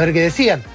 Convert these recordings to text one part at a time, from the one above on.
ver qué decían.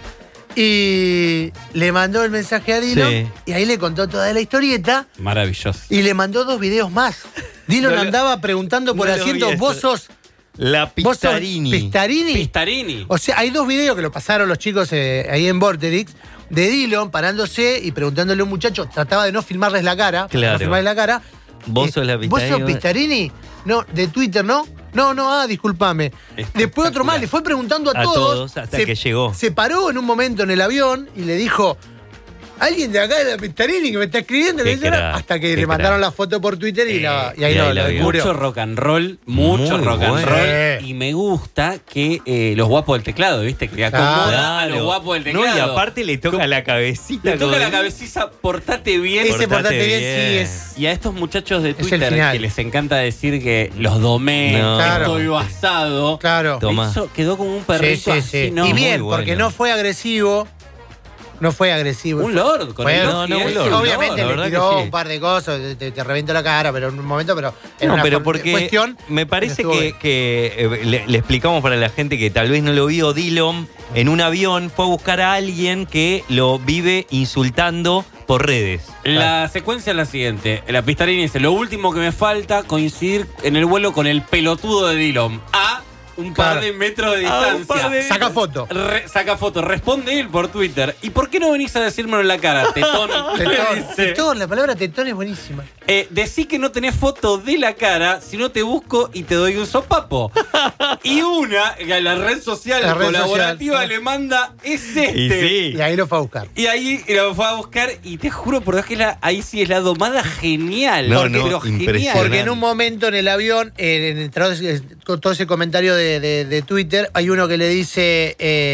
Y le mandó el mensaje a Dillon y ahí le contó toda la historieta. Maravilloso. Y le mandó 2 videos más. Dillon andaba preguntando por asientos, vos sos... La Pistarini. Pistarini. O sea, hay 2 videos que lo pasaron los chicos ahí en Vorterix, de Dillon parándose y preguntándole a un muchacho, trataba de no filmarles la cara. Claro. No filmarles la cara. ¿Vos sos la Pistarini? ¿Vos sos Pistarini? No, de Twitter, ¿no? No, discúlpame. Después otro más, le fue preguntando a todos hasta que llegó. Se paró en un momento en el avión y le dijo, alguien de acá de la Pistarini que me está escribiendo, hasta que le mandaron la foto por Twitter y ahí lo descubrió. Mucho rock and roll, mucho rock and roll. Y me gusta que los guapos del teclado, ¿viste? Que acomoda a los guapos del teclado. No, y aparte le toca la cabecita. Le toca la cabecita, portate bien. Ese portate bien sí es. Y a estos muchachos de Twitter que les encanta decir que los domé, estoy basado. Claro. Quedó como un perrito así, ¿no? Y bien, porque no fue agresivo. No fue agresivo. Un lord. Un lord. Obviamente le tiró un par de cosas, te reventó la cara, pero en un momento, pero en una cuestión. Me parece que le explicamos para la gente que tal vez no lo vio, Dillon en un avión fue a buscar a alguien que lo vive insultando por redes. La secuencia es la siguiente. La Pistarini dice, lo último que me falta, coincidir en el vuelo con el pelotudo de Dillon. Un par de metros de distancia. Saca foto. Saca foto. Responde él por Twitter. ¿Y por qué no venís a decírmelo en la cara? Tetón. Tetón, la palabra tetón es buenísima. Decí que no tenés foto de la cara, si no te busco y te doy un sopapo. Y la red social colaborativa le manda, es este. Y ahí lo fue a buscar. Y ahí lo fue a buscar y te juro por Dios que ahí sí es la domada genial. Pero genial. Porque en un momento en el avión, con todo ese comentario de Twitter, hay uno que le dice,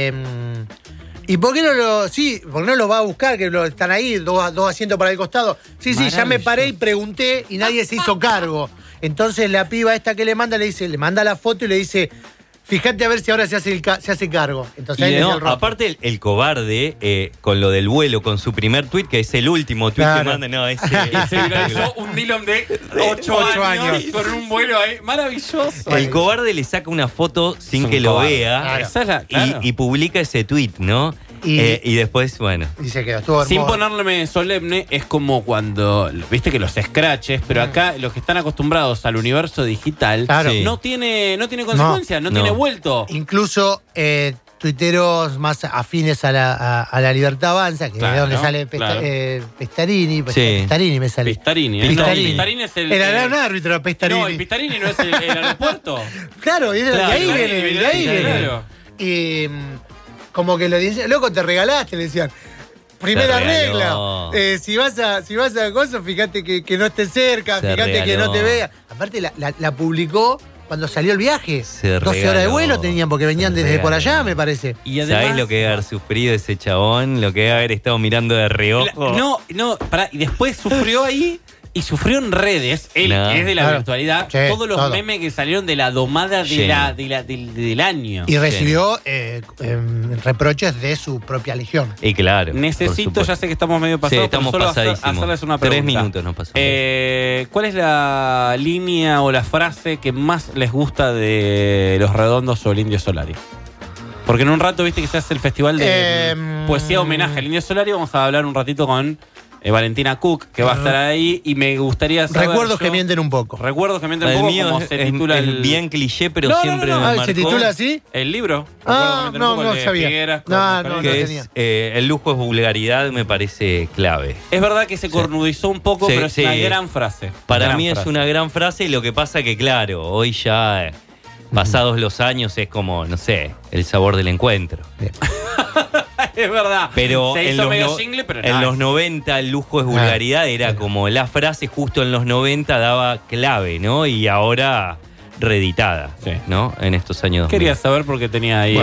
¿y por qué no lo va a buscar? Que están ahí, dos asientos para el costado. Sí, ya me paré y pregunté y nadie se hizo cargo. Entonces la piba esta que le manda la foto y le dice, fíjate a ver si ahora se hace cargo. Entonces ahí aparte el cobarde, con lo del vuelo, con su primer tweet, que es el último tweet que manda, se viralizó un Dillon de 8 años con un vuelo ahí maravilloso. El cobarde le saca una foto sin que lo vea y publica ese tweet, ¿no? Y después, bueno. Y se quedó, estuvo hermoso. Sin ponerme solemne, es como cuando, viste que los scratches, pero acá los que están acostumbrados al universo digital, no tiene consecuencias, no tiene vuelto. Incluso tuiteros más afines a la Libertad Avanza, que es de donde sale Pistarini. Pistarini me sale. Pistarini es el... Era un árbitro, Pistarini. No, y Pistarini no es el aeropuerto. Claro, de ahí viene. Y como que lo dicen, loco, te regalaste, le decían. Primera regla. Si vas a cosas, fíjate que no esté cerca, fíjate que no te vea. Aparte la publicó cuando salió el viaje. 12 horas de vuelo tenían, porque venían desde por allá, me parece. Y además, ¿sabés lo que debe haber sufrido ese chabón? Lo que debe haber estado mirando de reojo. Y después sufrió ahí. Y sufrió en redes, él que es de la virtualidad, todos los memes que salieron de la domada del año. Y recibió reproches de su propia legión. Y claro. Necesito, ya sé que estamos medio pasados, estamos pero solo pasadísimos. hacerles una pregunta. 3 minutos nos pasamos. ¿Cuál es la línea o la frase que más les gusta de Los Redondos o el Indio Solari? Porque en un rato, viste que se hace el festival de poesía homenaje al Indio Solari. Vamos a hablar un ratito con Valentina Cook, que va a estar ahí, y me gustaría saber... Recuerdos que mienten un poco. Recuerdos que mienten un poco, como se titula el... bien cliché, pero siempre me marcó. ¿Se titula así? El libro. No sabía. No tenía. El lujo es vulgaridad, me parece clave. Es verdad que se cornudizó un poco, pero es una gran frase. Para mí es una gran frase, y lo que pasa que, claro, hoy ya... pasados los años es como, no sé, el sabor del encuentro. Es verdad. Pero se hizo medio single, pero en los 90 el lujo es vulgaridad, era como la frase justo en los 90 daba clave, ¿no? Y ahora reeditada, ¿no? En estos años. Quería saber porque tenía ahí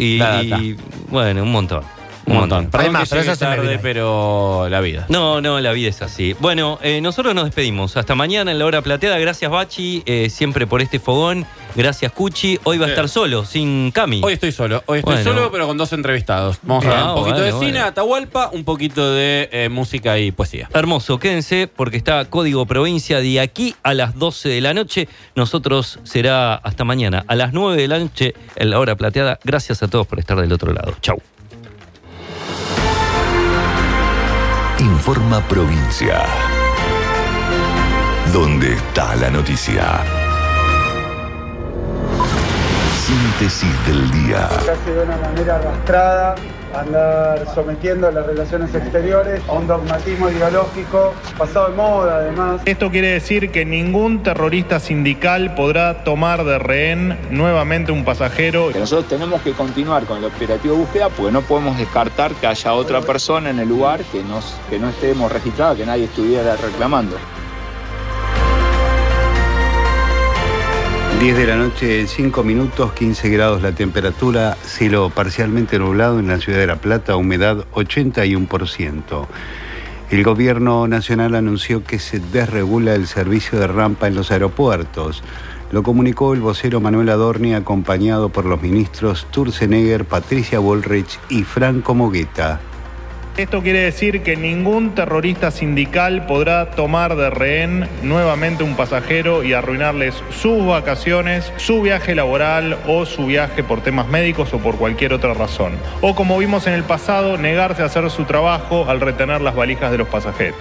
bueno, un montón. Un montón. Perdón que llegue tarde, pero la vida. No, la vida es así. Bueno, nosotros nos despedimos. Hasta mañana en la hora plateada. Gracias, Bachi, siempre por este fogón. Gracias, Cuchi. Hoy va a estar solo, sin Cami. Hoy estoy solo, pero con 2 entrevistados. Vamos a ver un poquito de cine, Atahualpa, un poquito de música y poesía. Hermoso, quédense porque está Código Provincia de aquí a las 12 de la noche. Nosotros será hasta mañana a las 9 de la noche en la hora plateada. Gracias a todos por estar del otro lado. Chau. Informa Provincia. ¿Dónde está la noticia? Síntesis del día. Casi de una manera arrastrada, andar sometiendo las relaciones exteriores a un dogmatismo ideológico pasado de moda, además. Esto quiere decir que ningún terrorista sindical podrá tomar de rehén nuevamente un pasajero. Que nosotros tenemos que continuar con el operativo de búsqueda porque no podemos descartar que haya otra persona en el lugar que no estemos registrados, que nadie estuviera reclamando. 10 de la noche, 5 minutos, 15 grados la temperatura, cielo parcialmente nublado en la ciudad de La Plata, humedad 81%. El gobierno nacional anunció que se desregula el servicio de rampa en los aeropuertos. Lo comunicó el vocero Manuel Adorni, acompañado por los ministros Sturzenegger, Patricia Bullrich y Franco Mogueta. Esto quiere decir que ningún terrorista sindical podrá tomar de rehén nuevamente un pasajero y arruinarles sus vacaciones, su viaje laboral o su viaje por temas médicos o por cualquier otra razón. O como vimos en el pasado, negarse a hacer su trabajo al retener las valijas de los pasajeros.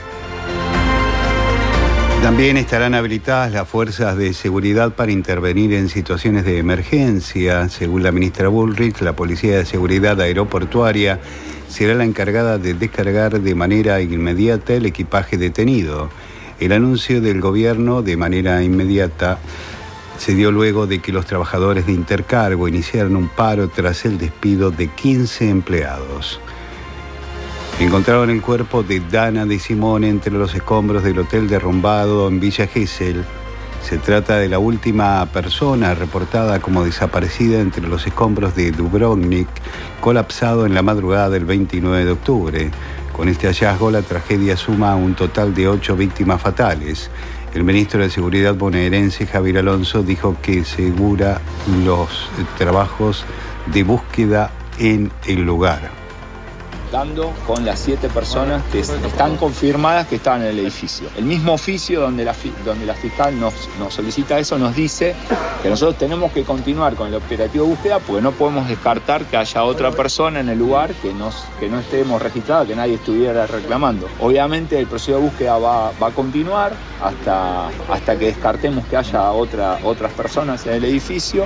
También estarán habilitadas las fuerzas de seguridad para intervenir en situaciones de emergencia. Según la ministra Bullrich, la Policía de Seguridad Aeroportuaria será la encargada de descargar de manera inmediata el equipaje detenido. El anuncio del gobierno de manera inmediata se dio luego de que los trabajadores de Intercargo iniciaron un paro tras el despido de 15 empleados. Encontraron el cuerpo de Dana de Simone entre los escombros del hotel derrumbado en Villa Gesell. Se trata de la última persona reportada como desaparecida entre los escombros de Dubrovnik, colapsado en la madrugada del 29 de octubre. Con este hallazgo, la tragedia suma un total de 8 víctimas fatales. El ministro de Seguridad bonaerense, Javier Alonso, dijo que segura los trabajos de búsqueda en el lugar. Con las 7 personas que están confirmadas que estaban en el edificio. El mismo oficio donde la fiscal nos solicita eso, nos dice que nosotros tenemos que continuar con el operativo de búsqueda porque no podemos descartar que haya otra persona en el lugar que no estemos registrados, que nadie estuviera reclamando. Obviamente el proceso de búsqueda va a continuar hasta que descartemos que haya otras personas en el edificio.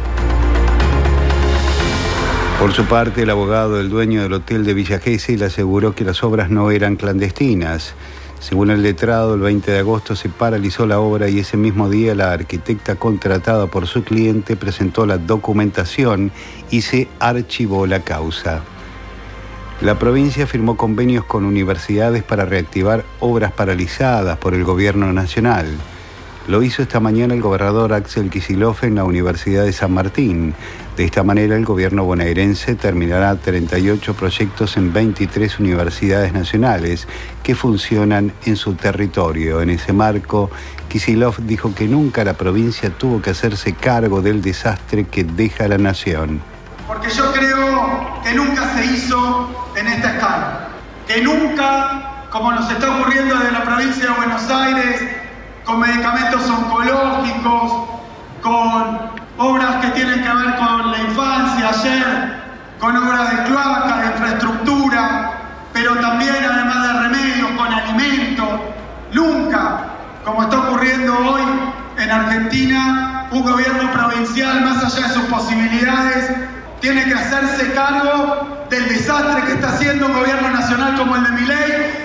Por su parte, el abogado del dueño del hotel de Villa Gesell aseguró que las obras no eran clandestinas. Según el letrado, el 20 de agosto se paralizó la obra y ese mismo día la arquitecta contratada por su cliente presentó la documentación y se archivó la causa. La provincia firmó convenios con universidades para reactivar obras paralizadas por el gobierno nacional. Lo hizo esta mañana el gobernador Axel Kicillof en la Universidad de San Martín. De esta manera, el gobierno bonaerense terminará 38 proyectos en 23 universidades nacionales que funcionan en su territorio. En ese marco, Kicillof dijo que nunca la provincia tuvo que hacerse cargo del desastre que deja la nación. Porque yo creo que nunca se hizo en esta escala. Que nunca, como nos está ocurriendo desde la provincia de Buenos Aires, con medicamentos oncológicos, con obras que tienen que ver con la infancia ayer, con obras de cloaca, de infraestructura, pero también además de remedios, con alimentos. Nunca, como está ocurriendo hoy en Argentina, un gobierno provincial, más allá de sus posibilidades, tiene que hacerse cargo del desastre que está haciendo un gobierno nacional como el de Milei.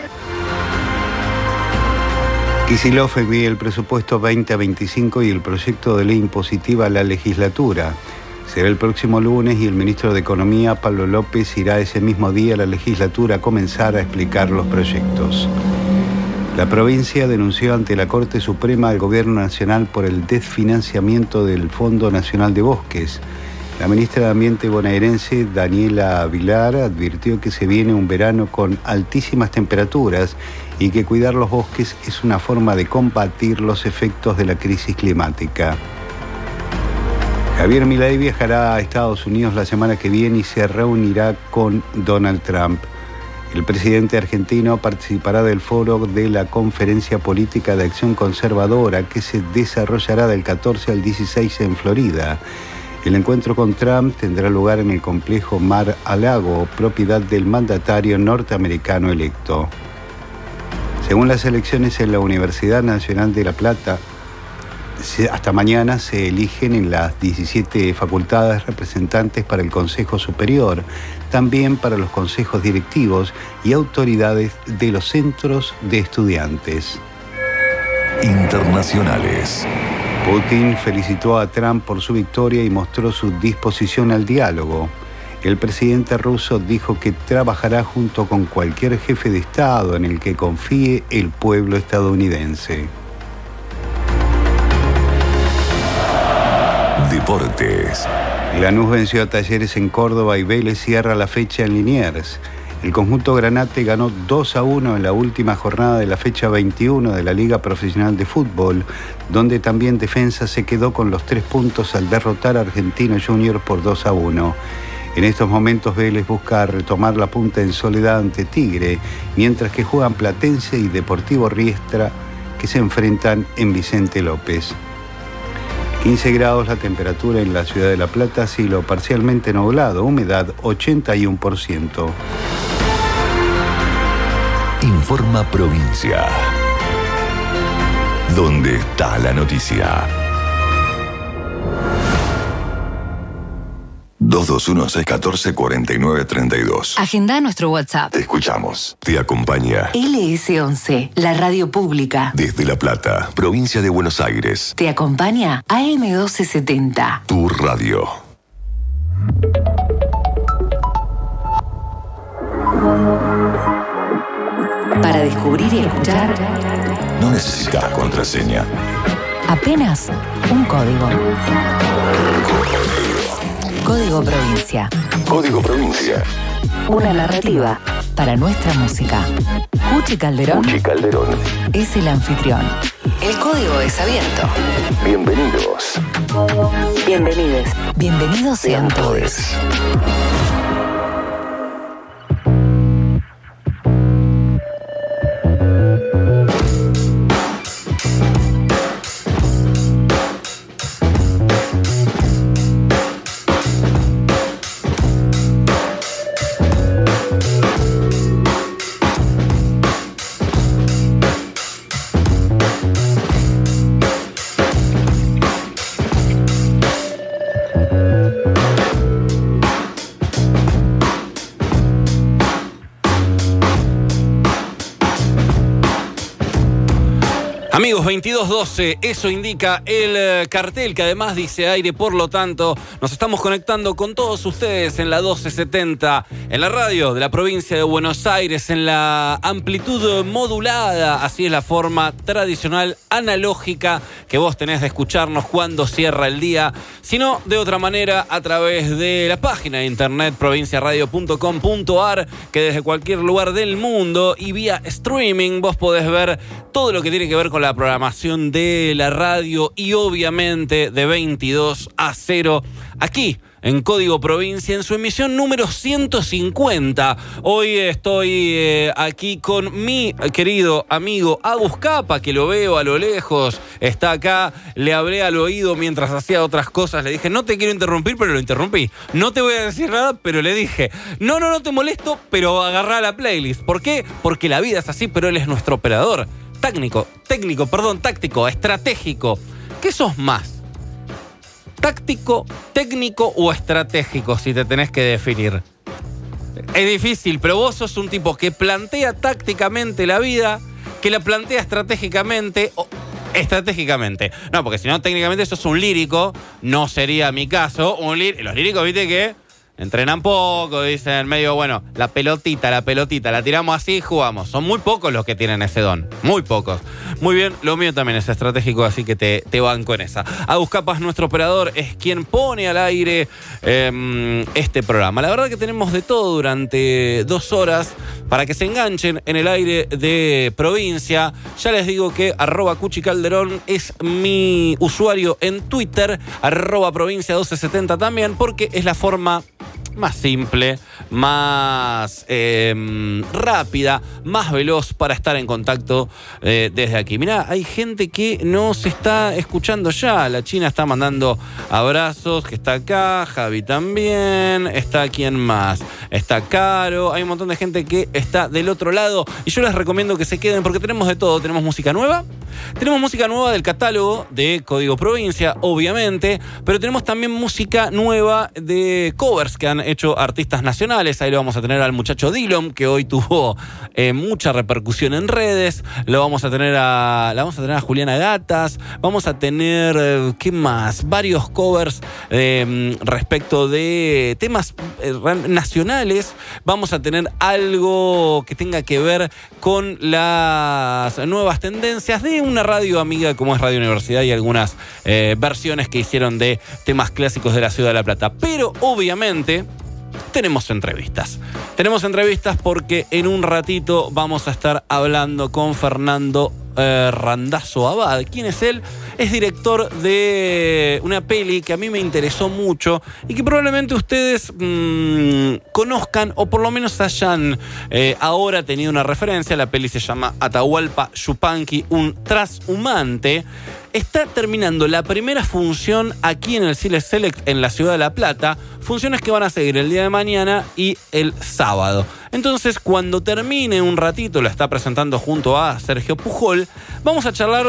Kicillof envía el presupuesto 2025 y el proyecto de ley impositiva a la legislatura. Será el próximo lunes y el ministro de Economía, Pablo López, irá ese mismo día a la legislatura a comenzar a explicar los proyectos. La provincia denunció ante la Corte Suprema al Gobierno Nacional por el desfinanciamiento del Fondo Nacional de Bosques. La ministra de Ambiente bonaerense, Daniela Vilar, advirtió que se viene un verano con altísimas temperaturas y que cuidar los bosques es una forma de combatir los efectos de la crisis climática. Javier Milei viajará a Estados Unidos la semana que viene y se reunirá con Donald Trump. El presidente argentino participará del foro de la Conferencia Política de Acción Conservadora que se desarrollará del 14 al 16 en Florida. El encuentro con Trump tendrá lugar en el complejo Mar-a-Lago, propiedad del mandatario norteamericano electo. Según las elecciones en la Universidad Nacional de La Plata, hasta mañana se eligen en las 17 facultades representantes para el Consejo Superior, también para los consejos directivos y autoridades de los centros de estudiantes. Internacionales. Putin felicitó a Trump por su victoria y mostró su disposición al diálogo. El presidente ruso dijo que trabajará junto con cualquier jefe de Estado en el que confíe el pueblo estadounidense. Deportes. Lanús venció a Talleres en Córdoba y Vélez cierra la fecha en Liniers. El conjunto granate ganó 2-1 en la última jornada de la fecha 21 de la Liga Profesional de Fútbol, donde también Defensa se quedó con los 3 puntos al derrotar a Argentino Junior por 2-1. En estos momentos Vélez busca retomar la punta en soledad ante Tigre, mientras que juegan Platense y Deportivo Riestra, que se enfrentan en Vicente López. 15 grados la temperatura en la ciudad de La Plata, cielo parcialmente nublado, humedad 81%. Informa Provincia. ¿Dónde está la noticia? 221-614-4932. Agenda nuestro WhatsApp. Te escuchamos. Te acompaña LS11, la radio pública. desde La Plata, provincia de Buenos Aires. Te acompaña AM1270. Tu radio. Para descubrir y escuchar, No necesitas contraseña. apenas un código. Código Provincia. Código Provincia. Una narrativa para nuestra música. Cuchi Calderón Calderón. es el anfitrión. El código es abierto. Bienvenidos. Bienvenidos. Bienvenidos sean todos. Amigos, 22:12, eso indica el cartel que además dice aire, por lo tanto, nos estamos conectando con todos ustedes en la 1270, en la radio de la provincia de Buenos Aires, en la amplitud modulada, así es la forma tradicional, analógica, que vos tenés de escucharnos cuando cierra el día, sino de otra manera a través de la página de internet provinciaradio.com.ar, que desde cualquier lugar del mundo y vía streaming vos podés ver todo lo que tiene que ver con la programación de la radio y obviamente de 22 a 0 aquí en Código Provincia en su emisión número 150. Hoy estoy aquí con mi querido amigo Agus Capa, que lo veo a lo lejos, está acá, le hablé al oído mientras hacía otras cosas, le dije, no te quiero interrumpir, pero lo interrumpí. No te voy a decir nada, pero le dije, no te molesto, pero agarrá la playlist. ¿Por qué? Porque la vida es así, pero él es nuestro operador. Táctico, estratégico. ¿Qué sos más? ¿Táctico, técnico o estratégico, si te tenés que definir? Es difícil, pero vos sos un tipo que plantea tácticamente la vida, que la plantea estratégicamente o estratégicamente. No, porque si no, técnicamente sos un lírico, no sería mi caso. Los líricos, viste que Entrenan poco, dicen medio, bueno, la pelotita, la tiramos así y jugamos. Son muy pocos los que tienen ese don, muy pocos. Muy bien, lo mío también es estratégico, así que te banco en esa. Agus Capas, nuestro operador, es quien pone al aire este programa. La verdad que tenemos de todo durante 2 horas para que se enganchen en el aire de provincia. Ya les digo que @CuchiCalderón es mi usuario en Twitter, @provincia1270 también, porque es la forma más simple, más rápida, más veloz para estar en contacto desde aquí. Mirá, hay gente que nos está escuchando ya. La China está mandando abrazos, que está acá, Javi también, está quien más, está Caro, hay un montón de gente que está del otro lado y yo les recomiendo que se queden porque tenemos de todo. Tenemos música nueva del catálogo de Código Provincia, obviamente, pero tenemos también música nueva de covers que han hecho artistas nacionales. Ahí lo vamos a tener al muchacho Dillom, que hoy tuvo mucha repercusión en redes. La vamos a tener a Juliana Gatas. Vamos a tener, ¿qué más? Varios covers respecto de temas nacionales. Vamos a tener algo que tenga que ver con las nuevas tendencias de una radio amiga como es Radio Universidad y algunas versiones que hicieron de temas clásicos de la Ciudad de La Plata. Pero obviamente tenemos entrevistas. Tenemos entrevistas porque en un ratito vamos a estar hablando con Fernando Randazzo Abad. ¿Quién es él? Es director de una peli que a mí me interesó mucho y que probablemente ustedes conozcan o por lo menos hayan ahora tenido una referencia. La peli se llama Atahualpa Yupanqui, un trashumante. Está terminando la primera función aquí en el Cine Select en la Ciudad de La Plata. Funciones que van a seguir el día de mañana y el sábado. Entonces, cuando termine un ratito, la está presentando junto a Sergio Pujol, vamos a charlar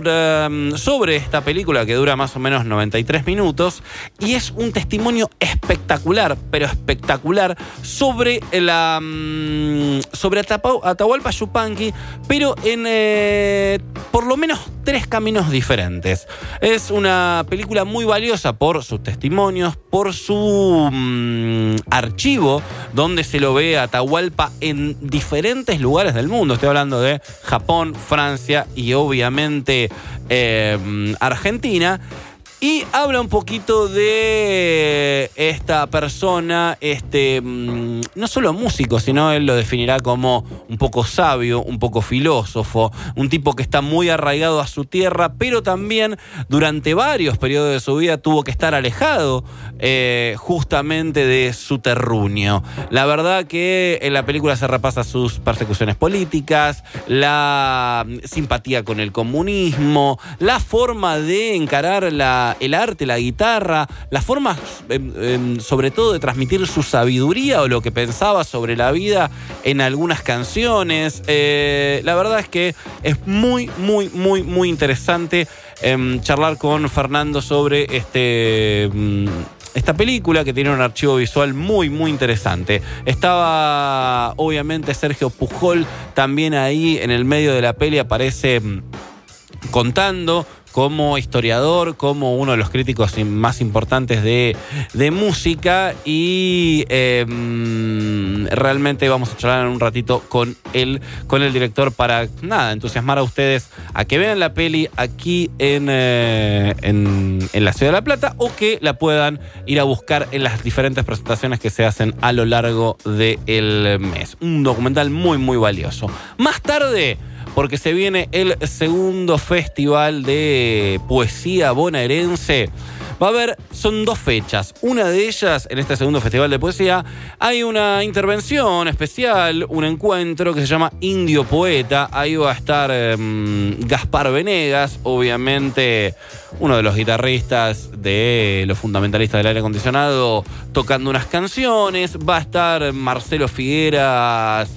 sobre esta película que dura más o menos 93 minutos y es un testimonio espectacular, pero espectacular, sobre Atahualpa Yupanqui, pero en por lo menos 3 caminos diferentes. Es una película muy valiosa por sus testimonios, por su archivo, donde se lo ve a Atahualpa en diferentes lugares del mundo. Estoy hablando de Japón, Francia y obviamente Argentina. Y habla un poquito de esta persona, no solo músico, sino él lo definirá como un poco sabio, un poco filósofo, un tipo que está muy arraigado a su tierra, pero también durante varios periodos de su vida tuvo que estar alejado justamente de su terruño. La verdad que en la película se repasa sus persecuciones políticas, la simpatía con el comunismo, la forma de encarar el arte, la guitarra, la forma sobre todo de transmitir su sabiduría o lo que pensaba sobre la vida en algunas canciones. La verdad es que es muy, muy, muy, muy interesante charlar con Fernando sobre esta película que tiene un archivo visual muy, muy interesante. Estaba obviamente Sergio Pujol también ahí en el medio de la peli, aparece contando como historiador, como uno de los críticos más importantes de música y realmente vamos a charlar en un ratito con el director para, entusiasmar a ustedes a que vean la peli aquí en la Ciudad de La Plata o que la puedan ir a buscar en las diferentes presentaciones que se hacen a lo largo del mes. Un documental muy, muy valioso. Más tarde, porque se viene el segundo festival de poesía bonaerense. Son 2 fechas. Una de ellas, en este segundo festival de poesía, hay una intervención especial, un encuentro que se llama Indio Poeta. Ahí va a estar Gaspar Venegas, obviamente uno de los guitarristas de los fundamentalistas del aire acondicionado, tocando unas canciones. Va a estar Marcelo Figueras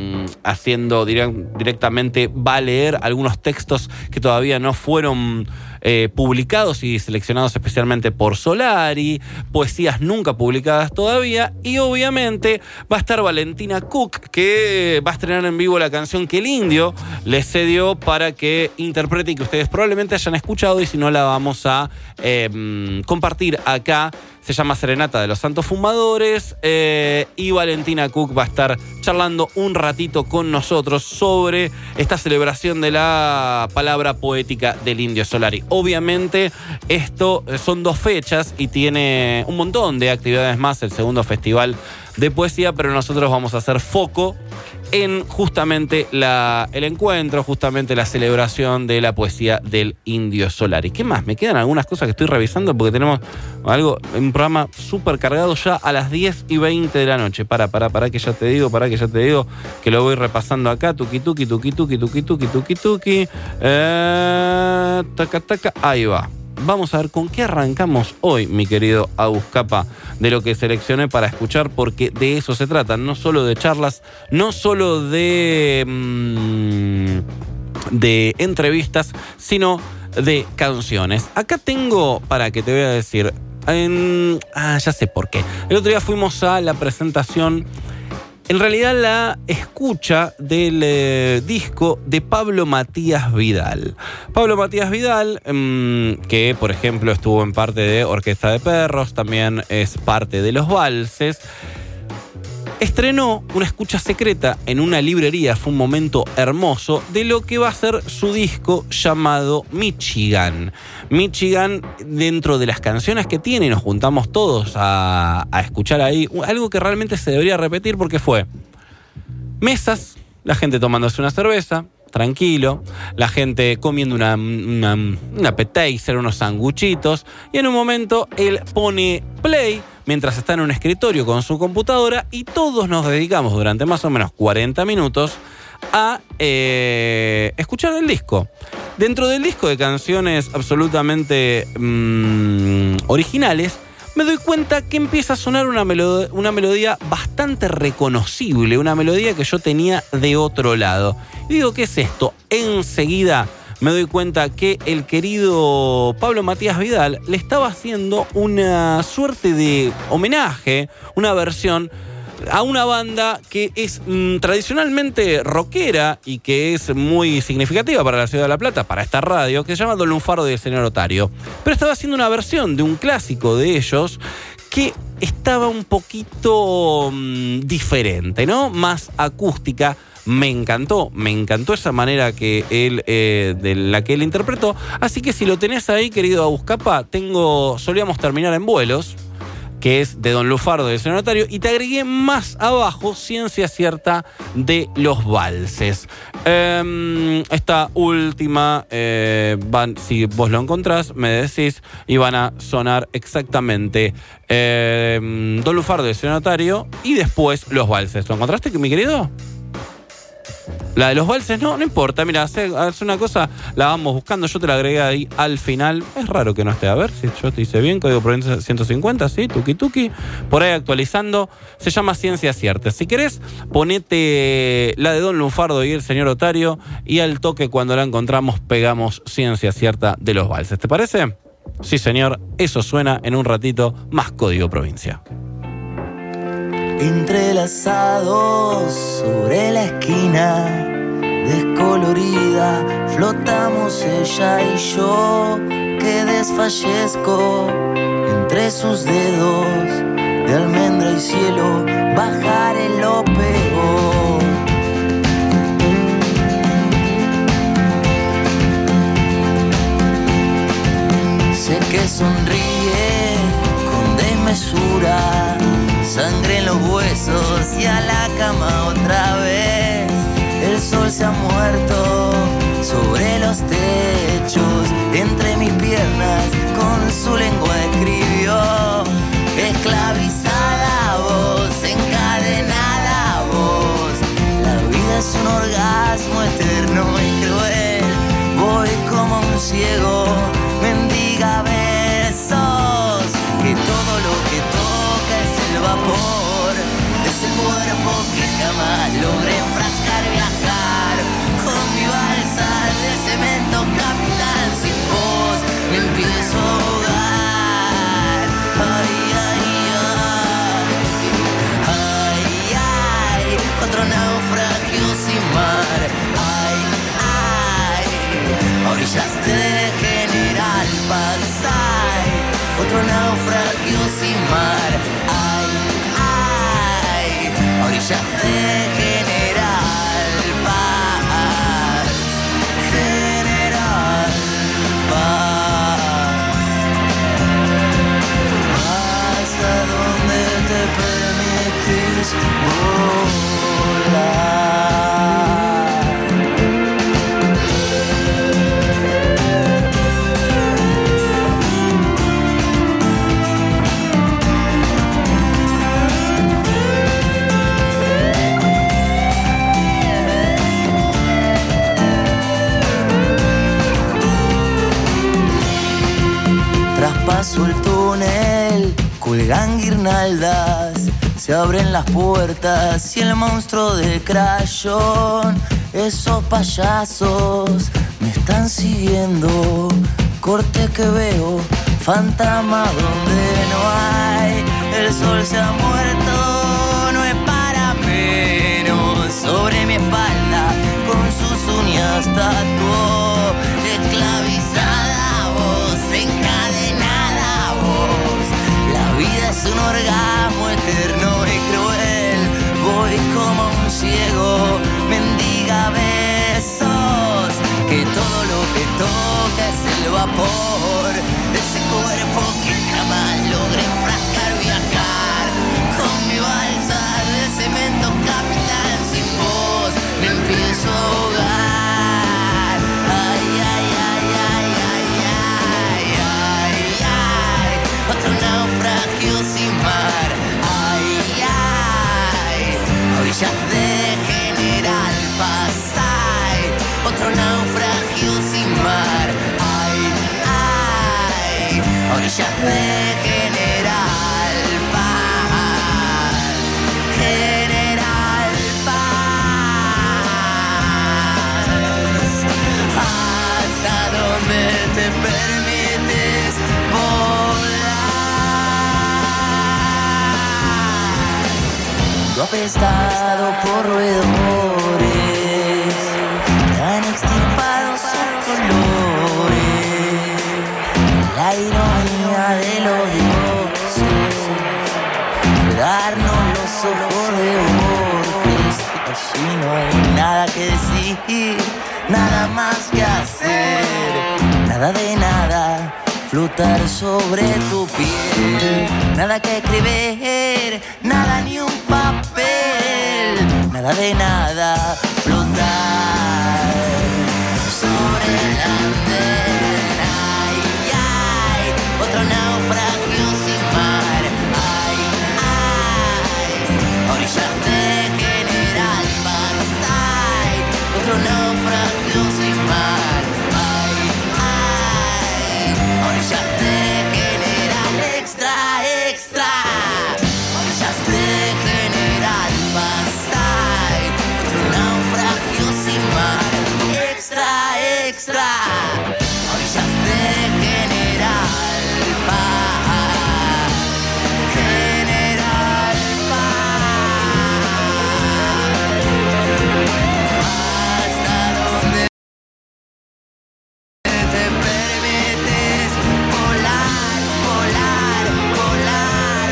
haciendo directamente, va a leer algunos textos que todavía no fueron publicados y seleccionados especialmente por Solari, poesías nunca publicadas todavía, y obviamente va a estar Valentina Cook, que va a estrenar en vivo la canción que el Indio le cedió para que interprete y que ustedes probablemente hayan escuchado, y si no la vamos a compartir acá. Se llama Serenata de los Santos Fumadores, y Valentina Cook va a estar charlando un ratito con nosotros sobre esta celebración de la palabra poética del Indio Solari. Obviamente esto son 2 fechas y tiene un montón de actividades más, el segundo festival de poesía, pero nosotros vamos a hacer foco en justamente el encuentro, justamente la celebración de la poesía del Indio Solari. ¿Qué más? Me quedan algunas cosas que estoy revisando porque tenemos un programa súper cargado ya a las 10:20 de la noche. Para que ya te digo, que lo voy repasando acá. Tuki. Taca. Ahí va. Vamos a ver con qué arrancamos hoy, mi querido Agus Capa, de lo que seleccioné para escuchar, porque de eso se trata, no solo de charlas, no solo de entrevistas, sino de canciones. Acá tengo, para que te voy a decir, ya sé por qué. El otro día fuimos a la presentación, en realidad la escucha del disco de Pablo Matías Vidal. Pablo Matías Vidal, que por ejemplo estuvo en parte de Orquesta de Perros, también es parte de Los Valses, estrenó una escucha secreta en una librería. Fue un momento hermoso de lo que va a ser su disco llamado Michigan. Michigan, dentro de las canciones que tiene, nos juntamos todos a escuchar ahí algo que realmente se debería repetir, porque fue mesas, la gente tomándose una cerveza, tranquilo, la gente comiendo una appetizer, unos sanguchitos, y en un momento él pone play mientras está en un escritorio con su computadora, y todos nos dedicamos durante más o menos 40 minutos a escuchar el disco. Dentro del disco de canciones absolutamente originales, me doy cuenta que empieza a sonar una melodía bastante reconocible, una melodía que yo tenía de otro lado. Y digo, ¿qué es esto? Enseguida me doy cuenta que el querido Pablo Matías Vidal le estaba haciendo una suerte de homenaje, una versión a una banda que es tradicionalmente rockera y que es muy significativa para la ciudad de La Plata, para esta radio, que se llama Don Lunfardo y el Señor Otario. Pero estaba haciendo una versión de un clásico de ellos que estaba un poquito diferente, ¿no? Más acústica. Me encantó esa manera que él, de la que él interpretó. Así que si lo tenés ahí, querido Agus Capa, solíamos terminar en vuelos, que es de Don Lunfardo y el Señor Otario, y te agregué más abajo Ciencia Cierta de Los Valses. Esta última, si vos lo encontrás, me decís, y van a sonar exactamente Don Lunfardo y el Señor Otario, y después Los Valses. ¿Lo encontraste, mi querido? La de Los Valses, no importa. Mira, hace una cosa, la vamos buscando. Yo te la agregué ahí al final. Es raro que no esté. A ver si yo te hice bien. Código Provincia 150, sí, tuki. Por ahí actualizando. Se llama Ciencia Cierta. Si querés, ponete la de Don Lunfardo y el Señor Otario, y al toque, cuando la encontramos, pegamos Ciencia Cierta de Los Valses. ¿Te parece? Sí, señor. Eso suena en un ratito. Más Código Provincia. Entrelazados sobre la esquina, descolorida, flotamos ella y yo, que desfallezco entre sus dedos, de almendra y cielo, bajaré lo peor. Sé que sonríe con desmesura, sangre en los huesos y a la cama otra vez. El sol se ha muerto sobre los techos, entre mis piernas con su lengua escribió. Esclavizada voz, encadenada voz, la vida es un orgasmo eterno y cruel. Voy como un ciego, mendiga besos, que todo lo que toca es el vapor, es el cuerpo que jamás logré enfrascar, viajar con mi balsa de cemento, capitán sin voz, hogar. Ay, ay, ay, ay, ay, otro naufragio sin mar. Ay, ay, a orillas de General Paz. Ay, otro naufragio sin mar. Ay, ay, a orillas de General Paz. General Paz. ¿Hasta dónde te permitís volar? Traspaso el túnel, cuelgan guirnaldas, se abren las puertas y el monstruo de crayón. Esos payasos me están siguiendo, corte que veo, fantasma donde no hay. El sol se ha muerto, no es para menos. Sobre mi espalda, con sus uñas tatuó, esclavizada voz, encadenada voz. La vida es un orgasmo eterno y cruel. Voy como un ciego, mendiga besos. Que todo lo que toca es el vapor de ese cuerpo que jamás logré enfrascar, viajar. Con mi balsa de cemento, capitán, sin voz me empiezo a ahogar. Ay, ay, ay, ay, ay, ay, ay, ay, otro naufragio sin mar. Ay, ay, a orillas de General Paz. Ay, otro naufragio sin mar. Ay, ay, a orillas de General Paz. General Paz. ¿Hasta dónde te permites volar? Lo apestado por roedores, tan extirpados sus colores. La ironía de los dioses, darnos los ojos de Borges. Allí no hay nada que decir, nada más que hacer, nada de nada, flotar sobre tu piel, nada que escribir, nada ni un papel, nada de nada, flotar sobre el andén. Ay, ay, otro naufragio sin mar. Ay, ay, a orillas de General Paz. Ay, otro naufragio sin mar. Ay, ay, a orillas de General Extra, extra. Orillas de General Paz. Ay, otro naufragio sin mar. Extra, extra. Orillas de General Paz. General Paz. ¿Hasta dónde te permites volar, volar, volar,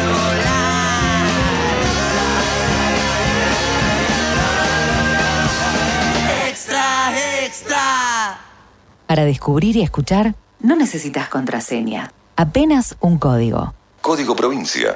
volar? Extra, extra. Para descubrir y escuchar, no necesitas contraseña. Apenas un código. Código Provincia.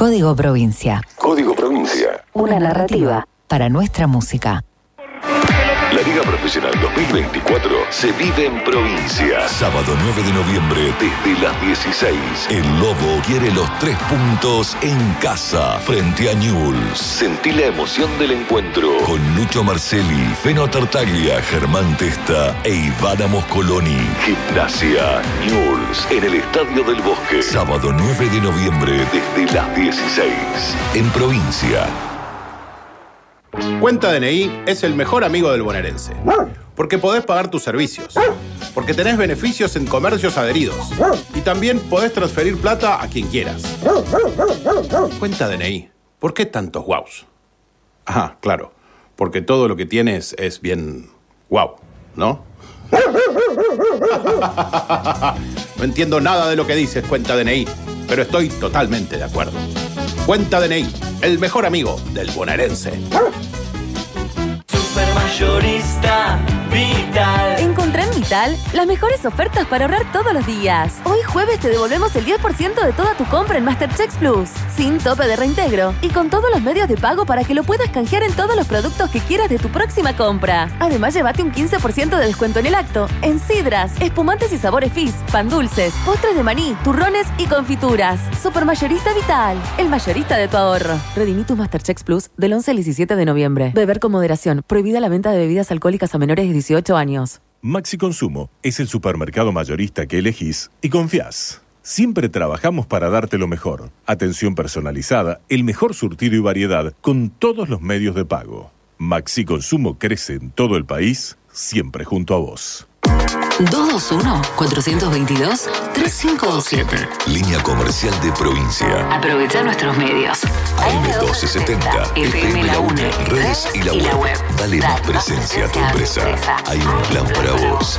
Código Provincia. Código Provincia. Una narrativa para nuestra música. La Liga Profesional 2024 se vive en provincia. Sábado 9 de noviembre desde las 16. El Lobo quiere los 3 puntos en casa frente a Newell's. Sentí la emoción del encuentro con Lucho Marcelli, Feno Tartaglia, Germán Testa e Ivana Moscoloni. Gimnasia Newell's en el Estadio del Bosque. Sábado 9 de noviembre desde las 16. En provincia. Cuenta DNI es el mejor amigo del bonaerense. Porque podés pagar tus servicios. Porque tenés beneficios en comercios adheridos. Y también podés transferir plata a quien quieras. Cuenta DNI. ¿Por qué tantos guaus? Ah, claro. Porque todo lo que tienes es bien guau, ¿no? No entiendo nada de lo que dices, Cuenta DNI. Pero estoy totalmente de acuerdo. Cuenta DNI, el mejor amigo del bonaerense. Supermayorista Vital. Encontrá en Vital las mejores ofertas para ahorrar todos los días. Hoy jueves te devolvemos el 10% de toda tu compra en Masterchecks Plus, sin tope de reintegro y con todos los medios de pago para que lo puedas canjear en todos los productos que quieras de tu próxima compra. Además, llévate un 15% de descuento en el acto, en sidras, espumantes y sabores Fizz, pan dulces, postres de maní, turrones y confituras. Supermayorista Vital, el mayorista de tu ahorro. Redimí tus Masterchecks Plus del 11 al 17 de noviembre. Beber con moderación. Prohibida la venta de bebidas alcohólicas a menores de 18 años. Maxi Consumo es el supermercado mayorista que elegís y confías. Siempre trabajamos para darte lo mejor. Atención personalizada, el mejor surtido y variedad con todos los medios de pago. Maxi Consumo crece en todo el país, siempre junto a vos. 221-422-3527. Línea comercial de provincia. Aprovecha nuestros medios. AM1270, FM La UNE, redes y la web. Dale más presencia a tu empresa. Hay un plan para vos.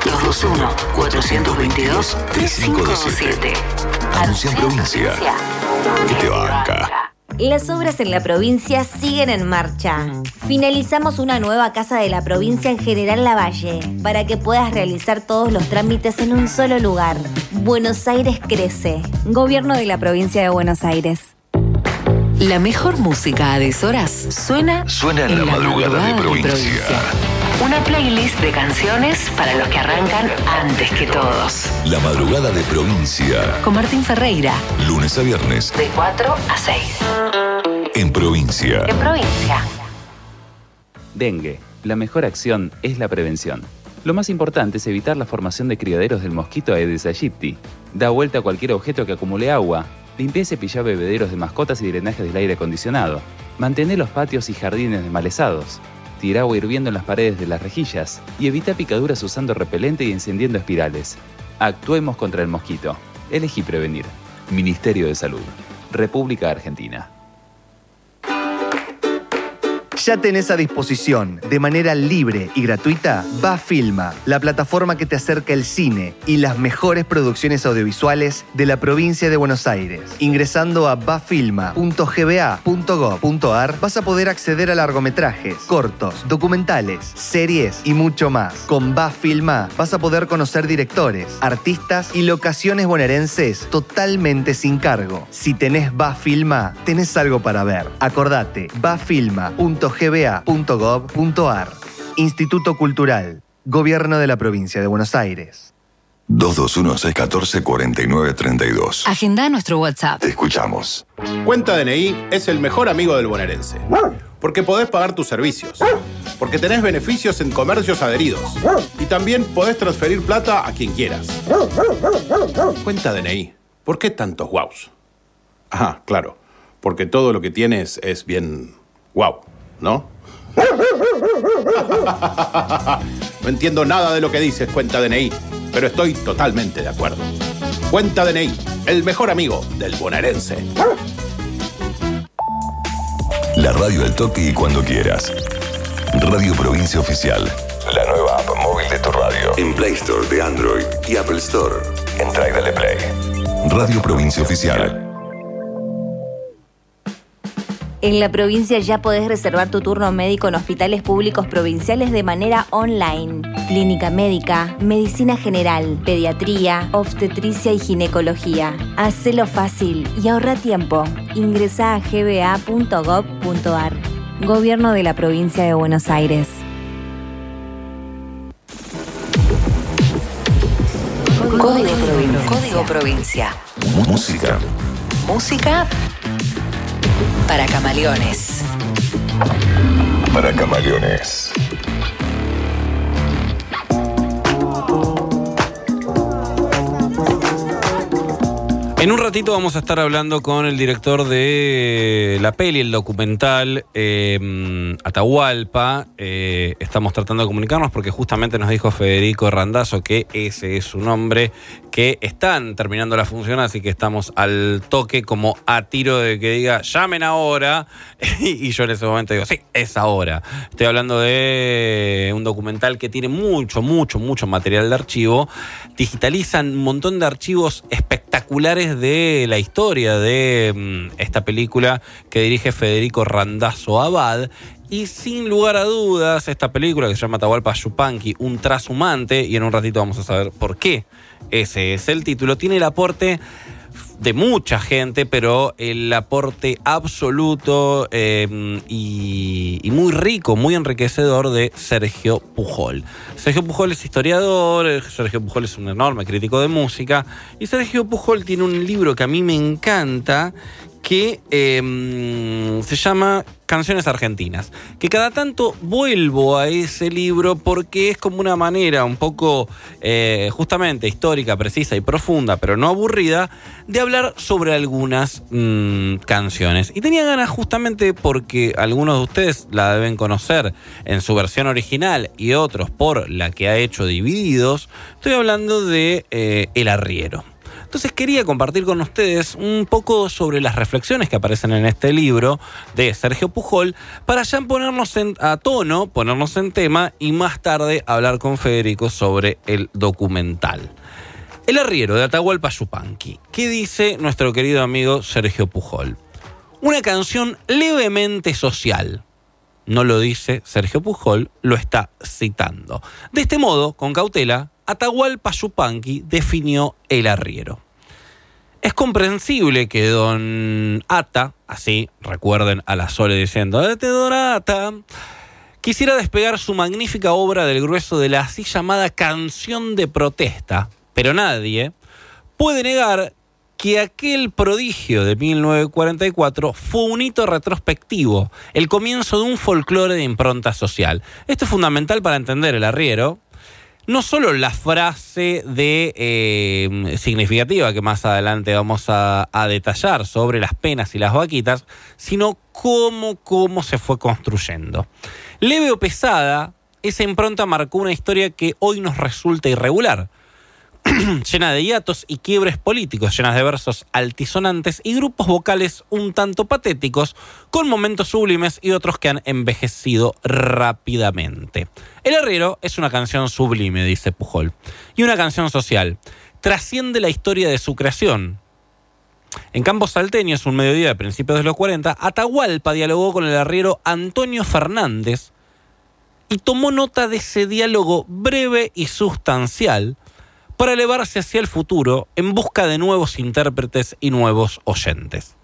221-422-3527. Anuncia en provincia. Que te banca. Las obras en la provincia siguen en marcha. Finalizamos una nueva casa de la provincia en General Lavalle para que puedas realizar todos los trámites en un solo lugar. Buenos Aires crece. Gobierno de la provincia de Buenos Aires. La mejor música a deshoras suena en la madrugada de provincia. Una playlist de canciones para los que arrancan antes que todos. La madrugada de provincia. Con Martín Ferreira. Lunes a viernes. De 4 a 6. En provincia. En provincia. Dengue. La mejor acción es la prevención. Lo más importante es evitar la formación de criaderos del mosquito Aedes aegypti. Da vuelta a cualquier objeto que acumule agua. Limpia y cepilla bebederos de mascotas y drenajes del aire acondicionado. Mantén los patios y jardines desmalezados. Tira agua hirviendo en las paredes de las rejillas y evita picaduras usando repelente y encendiendo espirales. Actuemos contra el mosquito. Elegí prevenir. Ministerio de Salud. República Argentina. Ya tenés a disposición, de manera libre y gratuita, Bafilma, la plataforma que te acerca el cine y las mejores producciones audiovisuales de la provincia de Buenos Aires. Ingresando a bafilma.gba.gov.ar vas a poder acceder a largometrajes, cortos, documentales, series y mucho más. Con Bafilma vas a poder conocer directores, artistas y locaciones bonaerenses totalmente sin cargo. Si tenés Bafilma, tenés algo para ver. Acordate, bafilma.gba.gov.ar. Instituto Cultural, Gobierno de la Provincia de Buenos Aires. 221-614-4932. Agenda nuestro WhatsApp. Te escuchamos. Cuenta DNI es el mejor amigo del bonaerense. Porque podés pagar tus servicios. Porque tenés beneficios en comercios adheridos. Y también podés transferir plata a quien quieras. Cuenta DNI. ¿Por qué tantos guaus? Ah, claro. Porque todo lo que tienes es bien guau, ¿no? No entiendo nada de lo que dices, Cuenta DNI, pero estoy totalmente de acuerdo. Cuenta DNI, el mejor amigo del bonaerense. La radio al toque y cuando quieras. Radio Provincia Oficial. La nueva app móvil de tu radio. En Play Store de Android y Apple Store. Entra y dale play. Radio Provincia Oficial. En la provincia ya podés reservar tu turno médico en hospitales públicos provinciales de manera online. clínica médica, medicina general, pediatría, obstetricia y ginecología. Hacelo fácil y ahorra tiempo. Ingresá a gba.gov.ar. Gobierno de la Provincia de Buenos Aires. Código Provincia. Música. Música para camaleones. Para camaleones. En un ratito vamos a estar hablando con el director de la peli, el documental Atahualpa. Estamos tratando de comunicarnos porque justamente nos dijo Federico Randazzo que ese es su nombre, que están terminando la función, así que estamos al toque, como a tiro de que diga llamen ahora. Y yo en ese momento digo, sí, es ahora. Estoy hablando de un documental que tiene mucho material de archivo. Digitalizan un montón de archivos espectaculares de la historia de esta película que dirige Federico Randazzo Abad. Y sin lugar a dudas, esta película que se llama Atahualpa Yupanqui, un trashumante, y en un ratito vamos a saber por qué ese es el título, tiene el aporte de mucha gente, pero el aporte absoluto y muy rico, muy enriquecedor de Sergio Pujol. Sergio Pujol es historiador, Sergio Pujol es un enorme crítico de música, y Sergio Pujol tiene un libro que a mí me encanta, que se llama Canciones Argentinas, que cada tanto vuelvo a ese libro porque es como una manera un poco justamente histórica, precisa y profunda, pero no aburrida, de hablar sobre algunas canciones. Y tenía ganas justamente porque algunos de ustedes la deben conocer en su versión original y otros por la que ha hecho Divididos. Estoy hablando de El Arriero. Entonces quería compartir con ustedes un poco sobre las reflexiones que aparecen en este libro de Sergio Pujol, para ya ponernos a tono, ponernos en tema y más tarde hablar con Federico sobre el documental. El Arriero de Atahualpa Yupanqui. ¿Qué dice nuestro querido amigo Sergio Pujol? Una canción levemente social. No lo dice Sergio Pujol, lo está citando. De este modo, con cautela, Atahualpa Yupanqui definió El Arriero. Es comprensible que don Ata, así recuerden a la Sole diciendo "Te don Ata", quisiera despegar su magnífica obra del grueso de la así llamada canción de protesta, pero nadie puede negar que aquel prodigio de 1944 fue un hito retrospectivo, el comienzo de un folclore de impronta social. Esto es fundamental para entender El Arriero. No solo la frase significativa que más adelante vamos a detallar sobre las penas y las vaquitas, sino cómo se fue construyendo. Leve o pesada, esa impronta marcó una historia que hoy nos resulta irregular, llena de hiatos y quiebres políticos, llenas de versos altisonantes y grupos vocales un tanto patéticos, con momentos sublimes y otros que han envejecido rápidamente. El Arriero es una canción sublime, dice Pujol, y una canción social. Trasciende la historia de su creación. En Campos Salteños, un mediodía de principios de los 40, Atahualpa dialogó con el arriero Antonio Fernández y tomó nota de ese diálogo breve y sustancial para elevarse hacia el futuro en busca de nuevos intérpretes y nuevos oyentes.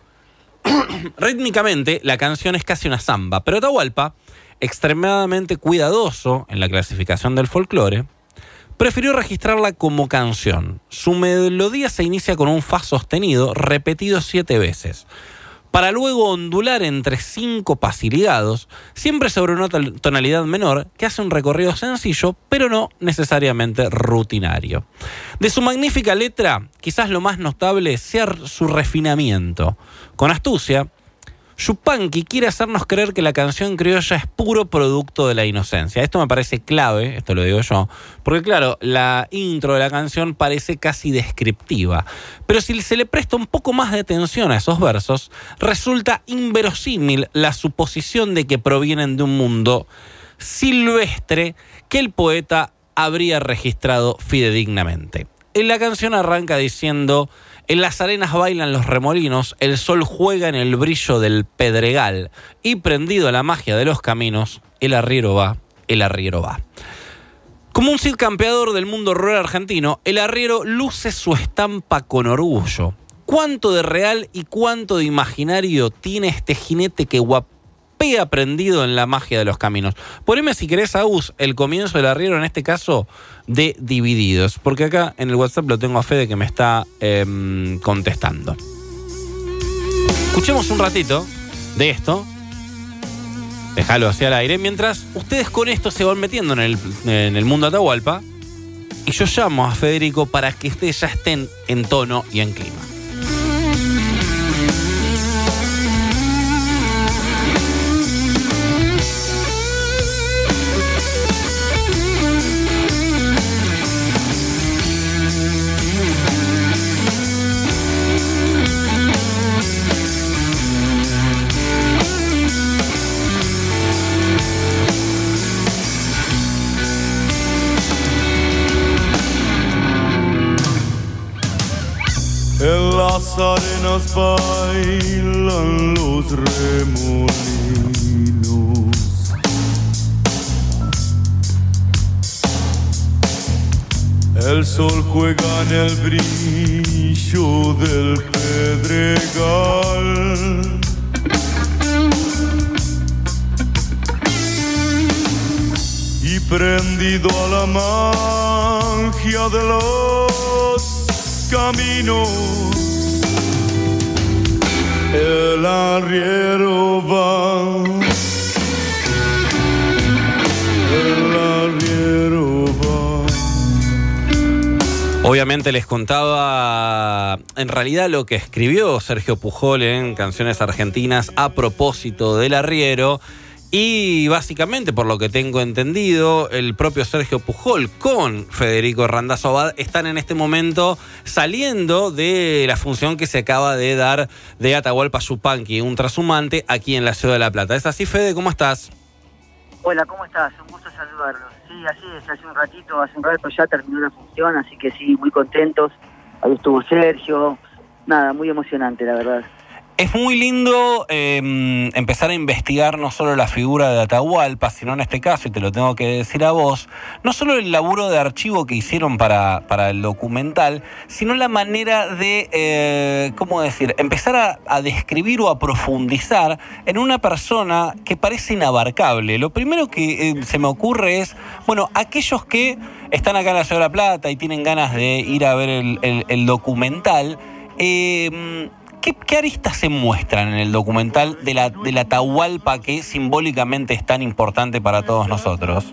Rítmicamente, la canción es casi una samba, pero Atahualpa, extremadamente cuidadoso en la clasificación del folclore, prefirió registrarla como canción. Su melodía se inicia con un fa sostenido repetido 7 veces, para luego ondular entre 5 pasiligados, siempre sobre una tonalidad menor, que hace un recorrido sencillo, pero no necesariamente rutinario. De su magnífica letra, quizás lo más notable sea su refinamiento. Con astucia, Yupanqui quiere hacernos creer que la canción criolla es puro producto de la inocencia. Esto me parece clave, esto lo digo yo, porque claro, la intro de la canción parece casi descriptiva, pero si se le presta un poco más de atención a esos versos, resulta inverosímil la suposición de que provienen de un mundo silvestre que el poeta habría registrado fidedignamente. La canción arranca diciendo: en las arenas bailan los remolinos, el sol juega en el brillo del pedregal, y prendido a la magia de los caminos, el arriero va, el arriero va. Como un Cid campeador del mundo rural argentino, el arriero luce su estampa con orgullo. ¿Cuánto de real y cuánto de imaginario tiene este jinete que guapea prendido en la magia de los caminos? Poneme, si querés, Agus, el comienzo del arriero, en este caso, de Divididos. Porque acá en el WhatsApp lo tengo a Fede que me está contestando. Escuchemos un ratito de esto. Déjalo hacia el aire. Mientras ustedes con esto se van metiendo en el mundo Atahualpa. Y yo llamo a Federico para que ustedes ya estén en tono y en clima. En las arenas bailan los remolinos. El sol juega en el brillo del pedregal. Y prendido a la magia de los caminos, el arriero va, el arriero va. Obviamente les contaba en realidad lo que escribió Sergio Pujol en Canciones Argentinas a propósito del arriero. Y básicamente, por lo que tengo entendido, el propio Sergio Pujol con Federico Randazzo Abad están en este momento saliendo de la función que se acaba de dar de Atahualpa Yupanqui, un trashumante aquí en la ciudad de La Plata. ¿Es así, Fede? ¿Cómo estás? Hola, ¿cómo estás? Un gusto saludarlos. Sí, así es, hace un rato ya terminó la función, así que sí, muy contentos. Ahí estuvo Sergio, nada, muy emocionante, la verdad. Es muy lindo empezar a investigar no solo la figura de Atahualpa, sino en este caso, y te lo tengo que decir a vos, no solo el laburo de archivo que hicieron para el documental, sino la manera de, ¿cómo decir?, empezar a describir o a profundizar en una persona que parece inabarcable. Lo primero que se me ocurre es, bueno, aquellos que están acá en la ciudad de La Plata y tienen ganas de ir a ver el documental, ¿Qué aristas se muestran en el documental de la Atahualpa que simbólicamente es tan importante para todos nosotros?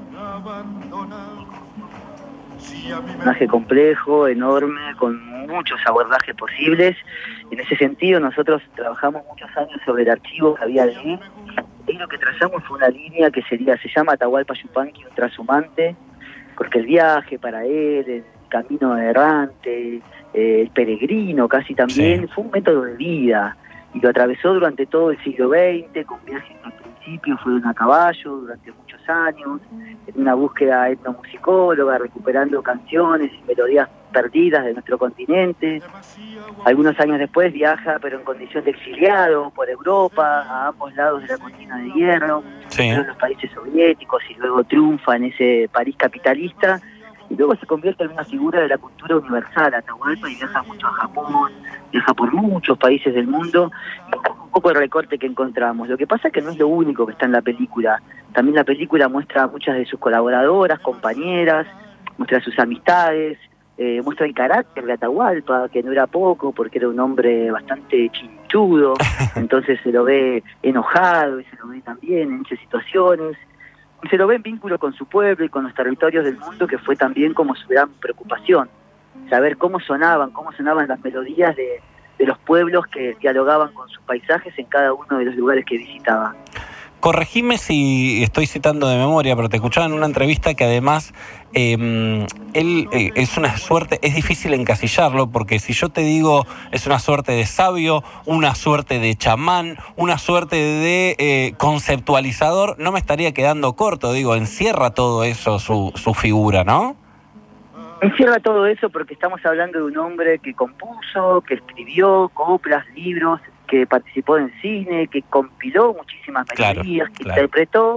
Un personaje complejo, enorme, con muchos abordajes posibles. En ese sentido, nosotros trabajamos muchos años sobre el archivo que había allí. Y lo que trazamos fue una línea que se llama Atahualpa Yupanqui, un trashumante, porque el viaje para él, el camino errante, el peregrino casi también, sí, fue un método de vida y lo atravesó durante todo el siglo XX, con viajes que al principio fueron a caballo durante muchos años, en una búsqueda etnomusicóloga, recuperando canciones y melodías perdidas de nuestro continente. Algunos años después viaja, pero en condición de exiliado, por Europa, a ambos lados de la cortina de hierro, en los países soviéticos, y luego triunfa en ese París capitalista. Y luego se convierte en una figura de la cultura universal, Atahualpa, y viaja mucho a Japón, viaja por muchos países del mundo, y un poco el recorte que encontramos. Lo que pasa es que no es lo único que está en la película. También la película muestra a muchas de sus colaboradoras, compañeras, muestra sus amistades, muestra el carácter de Atahualpa, que no era poco, porque era un hombre bastante chinchudo, entonces se lo ve enojado, y se lo ve también en muchas situaciones. Se lo ve en vínculo con su pueblo y con los territorios del mundo, que fue también como su gran preocupación, saber cómo sonaban las melodías de los pueblos que dialogaban con sus paisajes en cada uno de los lugares que visitaba. Corregime si estoy citando de memoria, pero te escuchaba en una entrevista que además él es una suerte, es difícil encasillarlo, porque si yo te digo es una suerte de sabio, una suerte de chamán, una suerte de conceptualizador, no me estaría quedando corto, digo, encierra todo eso su figura, ¿no? Encierra todo eso porque estamos hablando de un hombre que compuso, que escribió coplas, libros, que participó en cine, que compiló muchísimas melodías, que interpretó,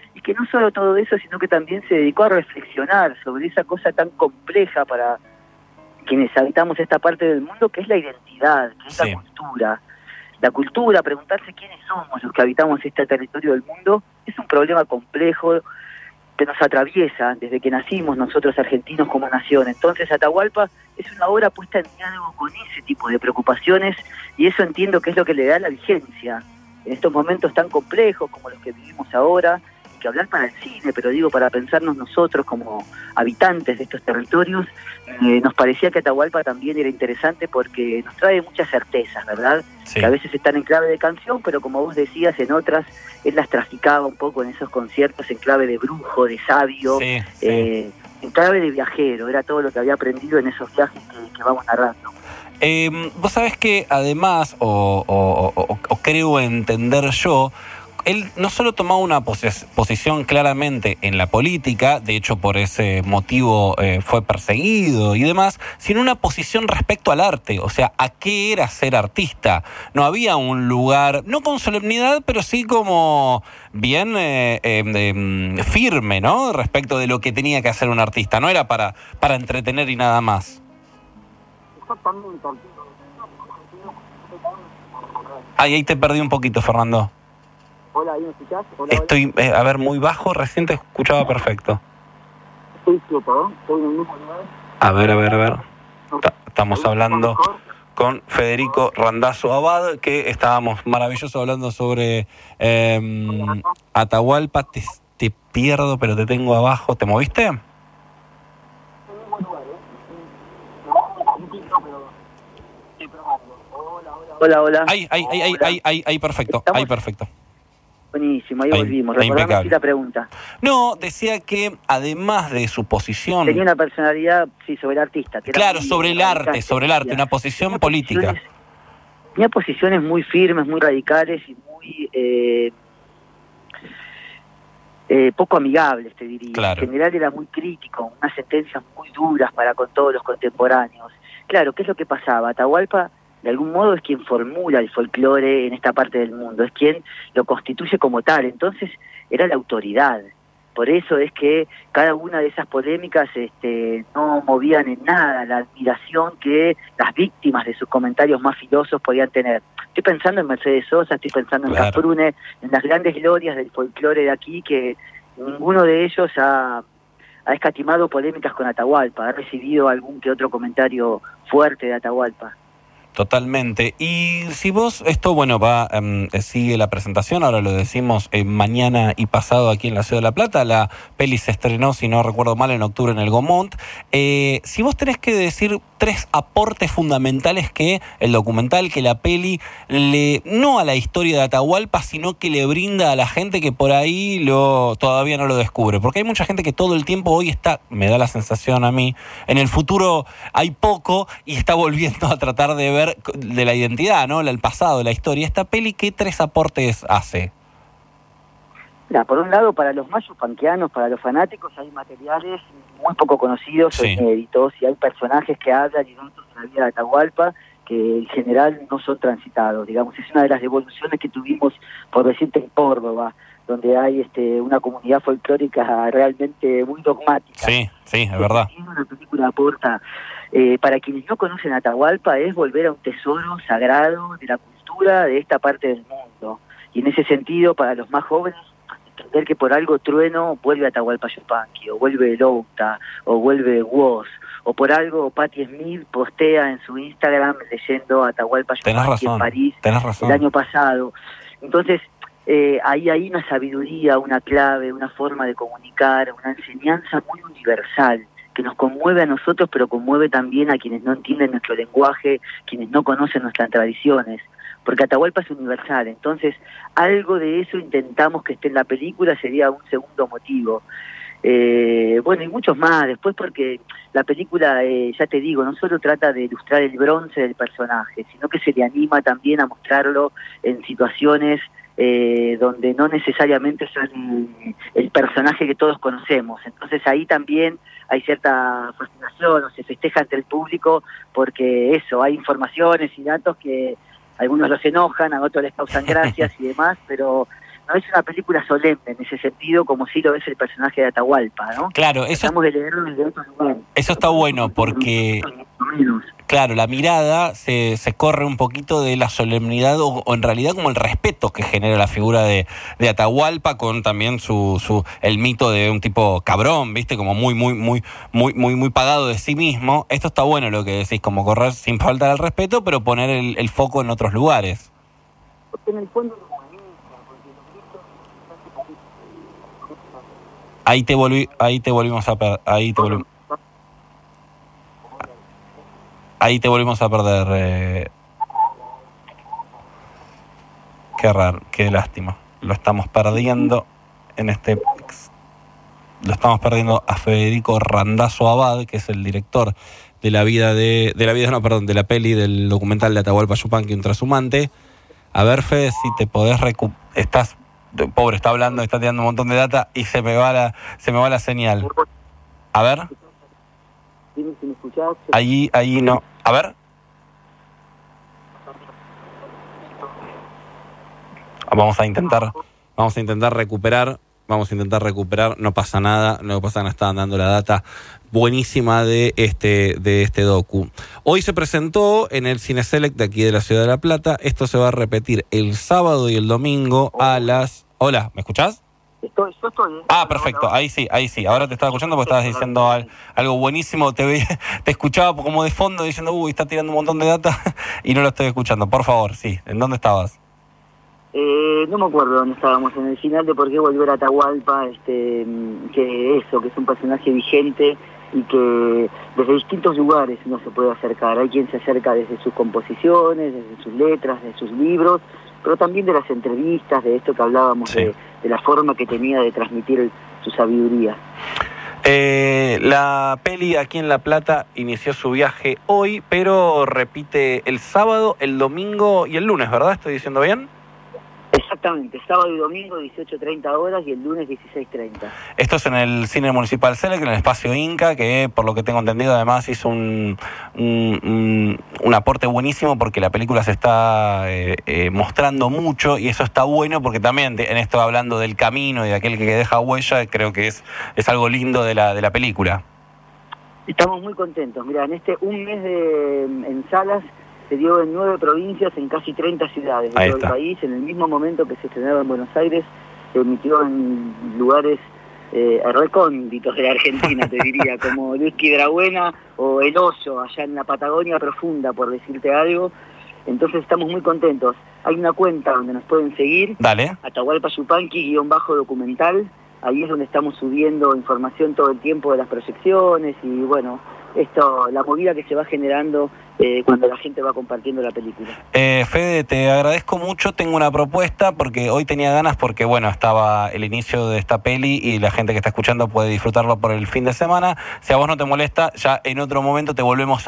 y que no solo todo eso, sino que también se dedicó a reflexionar sobre esa cosa tan compleja para quienes habitamos esta parte del mundo, que es la identidad, que es la cultura. La cultura, preguntarse quiénes somos los que habitamos este territorio del mundo, es un problema complejo que nos atraviesa desde que nacimos nosotros argentinos como nación. Entonces Atahualpa es una obra puesta en diálogo con ese tipo de preocupaciones, y eso entiendo que es lo que le da la vigencia en estos momentos tan complejos como los que vivimos ahora, y que hablar para el cine, pero digo, para pensarnos nosotros como habitantes de estos territorios, nos parecía que Atahualpa también era interesante porque nos trae muchas certezas, ¿verdad? Sí. Que a veces están en clave de canción, pero como vos decías, en otras él las traficaba un poco en esos conciertos en clave de brujo, de sabio, en clave de viajero. Era todo lo que había aprendido en esos viajes que vamos narrando. Vos sabés que además, o creo entender yo, él no solo tomaba una posición claramente en la política, de hecho por ese motivo fue perseguido y demás, sino una posición respecto al arte, o sea, a qué era ser artista. No había un lugar, no con solemnidad, pero sí como bien firme, ¿no? Respecto de lo que tenía que hacer un artista, no era para entretener y nada más. Ahí te perdí un poquito, Fernando. Hola, ¿ahí me escuchás? Hola, estoy, a ver, muy bajo, recién te escuchaba perfecto. Estoy quieto, estoy en el mismo lugar. A ver. Estamos hablando con Federico Randazzo Abad, que estábamos maravilloso hablando sobre Atahualpa. Te pierdo, pero te tengo abajo. ¿Te moviste? Hola. Ahí, perfecto. ¿Estamos? Ahí, perfecto. Buenísimo, ahí volvimos. Recordame así la pregunta. No, decía que además de su posición... Tenía una personalidad, sobre el artista. Que claro, sobre el arte, una posición política. Tenía posiciones muy firmes, muy radicales y muy poco amigables, te diría. Claro. En general era muy crítico, unas sentencias muy duras para con todos los contemporáneos. Claro, ¿qué es lo que pasaba? Atahualpa, de algún modo, es quien formula el folclore en esta parte del mundo, es quien lo constituye como tal, entonces era la autoridad. Por eso es que cada una de esas polémicas no movían en nada la admiración que las víctimas de sus comentarios más filosos podían tener. Estoy pensando en Mercedes Sosa, estoy pensando en Cafrune, en las grandes glorias del folclore de aquí, que ninguno de ellos ha escatimado polémicas con Atahualpa, ha recibido algún que otro comentario fuerte de Atahualpa. Totalmente. Y si vos, esto sigue la presentación, ahora lo decimos mañana y pasado aquí en la Ciudad de La Plata, la peli se estrenó, si no recuerdo mal, en octubre en el Gaumont. Si vos tenés que decir 3 aportes fundamentales que el documental, que la peli, no a la historia de Atahualpa, sino que le brinda a la gente que por ahí todavía no lo descubre. Porque hay mucha gente que todo el tiempo hoy está, me da la sensación a mí, en el futuro hay poco y está volviendo a tratar de ver de la identidad, ¿no? El pasado, la historia. ¿Esta peli qué 3 aportes hace? Mira, por un lado, para los más yupanquianos, para los fanáticos, hay materiales muy poco conocidos o inéditos, y hay personajes que hablan y datos de la vida de Atahualpa que en general no son transitados. Digamos, es una de las devoluciones que tuvimos, por decirte, en Córdoba, donde hay una comunidad folclórica realmente muy dogmática. Sí, es verdad. Una película aporta, para quienes no conocen Atahualpa, es volver a un tesoro sagrado de la cultura de esta parte del mundo. Y en ese sentido, para los más jóvenes, entender que por algo Trueno vuelve a Atahualpa Yupanqui, o vuelve Louta, o vuelve Woz, o por algo Patti Smith postea en su Instagram leyendo a Atahualpa Yupanqui en París el año pasado. Entonces, ahí hay una sabiduría, una clave, una forma de comunicar, una enseñanza muy universal, que nos conmueve a nosotros, pero conmueve también a quienes no entienden nuestro lenguaje, quienes no conocen nuestras tradiciones. Porque Atahualpa es universal, entonces algo de eso intentamos que esté en la película, sería un segundo motivo. Y muchos más después, porque la película, ya te digo, no solo trata de ilustrar el bronce del personaje, sino que se le anima también a mostrarlo en situaciones donde no necesariamente son el personaje que todos conocemos. Entonces ahí también hay cierta fascinación, o se festeja ante el público, porque hay informaciones y datos que a algunos los enojan, a otros les causan gracias y demás, pero no es una película solemne en ese sentido, como sí lo es el personaje de Atahualpa, ¿no? Claro, Tratamos de leerlo desde otro lugar. Eso está bueno porque, claro, la mirada se corre un poquito de la solemnidad o en realidad como el respeto que genera la figura de Atahualpa, con también el mito de un tipo cabrón, ¿viste? Como muy pagado de sí mismo. Esto está bueno lo que decís, como correr sin faltar al respeto, pero poner el foco en otros lugares. Porque en el fondo Ahí te volvimos a perder. Qué raro, qué lástima. Lo estamos perdiendo lo estamos perdiendo a Federico Randazzo Abad, que es el director de la peli del documental de Atahualpa Yupanqui, un trashumante. A ver, Fede, si te podés pobre, está hablando, está tirando un montón de data y se me va la señal. A ver. Ahí no. A ver. Vamos a intentar recuperar. No pasa nada, estaban dando la data buenísima de este docu. Hoy se presentó en el Cine Select de aquí de la Ciudad de La Plata. Esto se va a repetir el sábado y el domingo a las... Hola, ¿me escuchás? Estoy. Perfecto, ahí sí. Ahora te estaba escuchando porque estabas diciendo algo buenísimo. Te escuchaba como de fondo diciendo, está tirando un montón de data y no lo estoy escuchando. Por favor, sí. ¿En dónde estabas? No me acuerdo dónde estábamos, en el final de Por qué volver a Atahualpa, que es un personaje vigente y que desde distintos lugares uno se puede acercar. Hay quien se acerca desde sus composiciones, desde sus letras, de sus libros, pero también de las entrevistas, de esto que hablábamos, sí, de la forma que tenía de transmitir su sabiduría. La peli aquí en La Plata inició su viaje hoy, pero repite el sábado, el domingo y el lunes, ¿verdad? ¿Estoy diciendo bien? Exactamente, sábado y domingo 18:30 horas y el lunes 16:30. Esto es en el Cine Municipal Select, en el Espacio Inca, que por lo que tengo entendido además hizo un aporte buenísimo porque la película se está mostrando mucho y eso está bueno porque también en esto hablando del camino y de aquel que deja huella, creo que es algo lindo de la película. Estamos muy contentos, mirá, en un mes en salas se dio en 9 provincias, en casi 30 ciudades de todo el país. En el mismo momento que se estrenaba en Buenos Aires, se emitió en lugares recónditos de la Argentina, te diría, como Luis Quiedrabuena o El Hoyo, allá en la Patagonia profunda, por decirte algo. Entonces estamos muy contentos. Hay una cuenta donde nos pueden seguir, Dale. Atahualpa Yupanqui _documental. Ahí es donde estamos subiendo información todo el tiempo de las proyecciones y bueno, la movida que se va generando cuando la gente va compartiendo la película. Fede, te agradezco mucho. Tengo una propuesta porque hoy tenía ganas porque, bueno, estaba el inicio de esta peli y la gente que está escuchando puede disfrutarlo por el fin de semana. Si a vos no te molesta, ya en otro momento te volvemos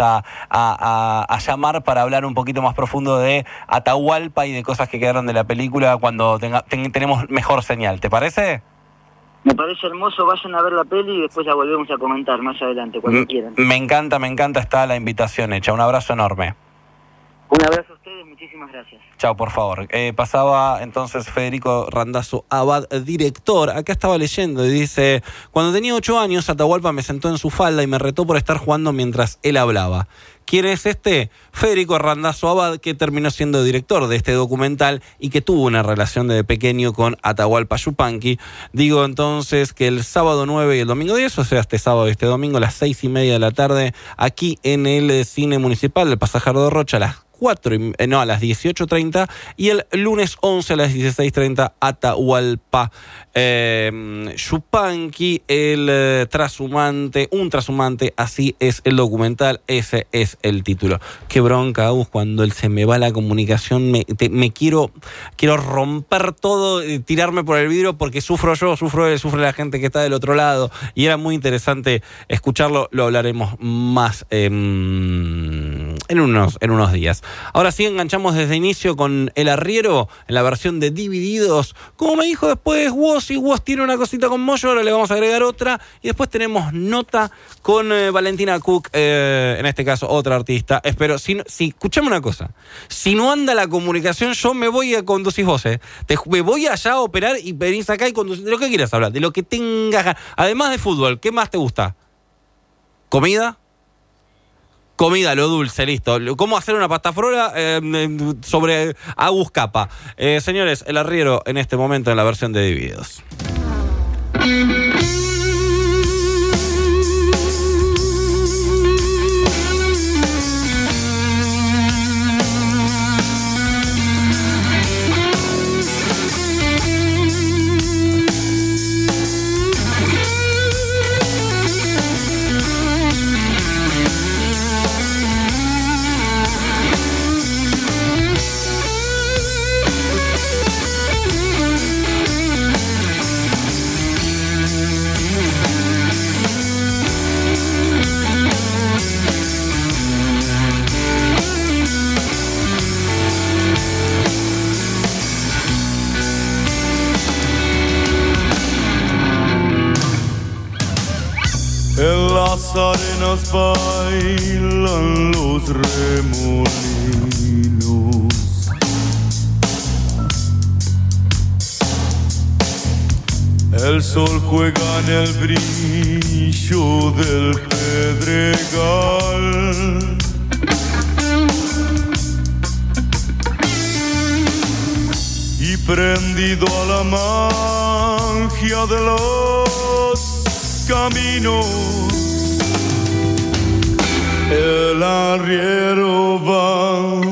a llamar para hablar un poquito más profundo de Atahualpa y de cosas que quedaron de la película cuando tenemos mejor señal. ¿Te parece? Me parece hermoso, vayan a ver la peli y después la volvemos a comentar más adelante, cuando quieran. Me encanta, está la invitación hecha. Un abrazo enorme. Un abrazo a ustedes, muchísimas gracias. Chao, por favor. Pasaba entonces Federico Randazzo Abad, director. Acá estaba leyendo y dice: cuando tenía 8 años, Atahualpa me sentó en su falda y me retó por estar jugando mientras él hablaba. ¿Quién es este? Federico Randazzo Abad, que terminó siendo director de este documental y que tuvo una relación de pequeño con Atahualpa Yupanqui. Digo entonces que el sábado 9 y el domingo 10, o sea, este sábado y este domingo a las 6:30 de la tarde, aquí en el Cine Municipal del Pasajero de Rocha, a las 18:30 y el lunes 11 a las 16:30 Atahualpa Yupanqui, el trashumante, un trashumante, así es el documental, ese es el título. Qué bronca, Agus, cuando se me va la comunicación, me quiero romper todo, tirarme por el vidrio porque sufro yo, sufre la gente que está del otro lado y era muy interesante escucharlo. Lo hablaremos más en en unos días. Ahora sí enganchamos desde inicio con El Arriero en la versión de Divididos. Como me dijo después Woz, y Woz tiene una cosita con Moyo, ahora le vamos a agregar otra. Y después tenemos nota con Valentina Cook, en este caso otra artista. Espero, si escuchame una cosa, si no anda la comunicación, yo me voy a conducir vos, me voy allá a operar y venís acá y conducir de lo que quieras hablar, de lo que tengas. Además de fútbol, ¿qué más te gusta? ¿Comida? Comida, lo dulce, listo. ¿Cómo hacer una pasta frola sobre Agus Capa? Señores, El Arriero en este momento en la versión de Divididos. En las arenas bailan los remolinos. El sol juega en el brillo del pedregal. Y prendido a la magia de los caminos, el arriero va